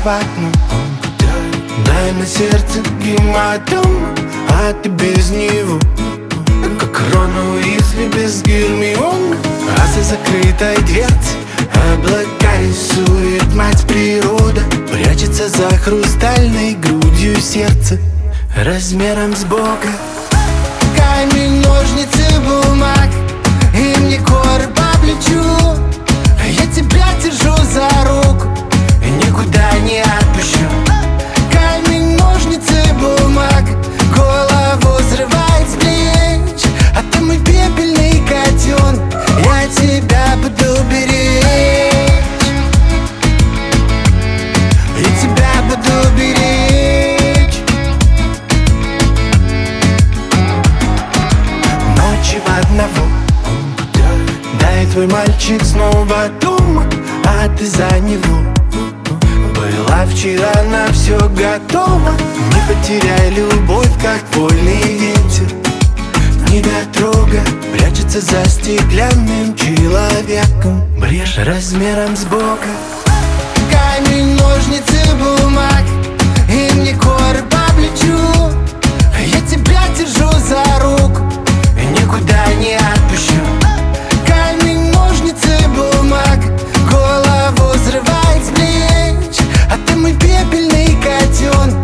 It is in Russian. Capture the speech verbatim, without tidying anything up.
в окно. Дай на сердце гематом, а ты без него как Рон Уизли без Гермионы. А за закрытой дверцей облака рисует мать природа. Прячется за хрустальной грудью сердце размером с Бога. Камень, ножницы, бумаг, и мне коры по плечу. Я тебя держу за руку, никуда не отпущу. Камень, ножницы, бумаг, голову взрывает с плеч. А ты мой пепельный котенок, я тебя буду беречь. Я тебя буду беречь. Ночи в одного, дай твой мальчик снова дома, а ты за него. Была вчера на все готова. Не потеряй любовь, как вольный ветер. Недотрога прячется за стеклянным человеком, брешь размером с Бога. Камень, ножницы, бумаг, и мне коры по плечу. Я тебя держу за руку, никуда не отпущу. Камень, ножницы, бумаг, голову взрывает с плеч. А ты мой пепельный котенок,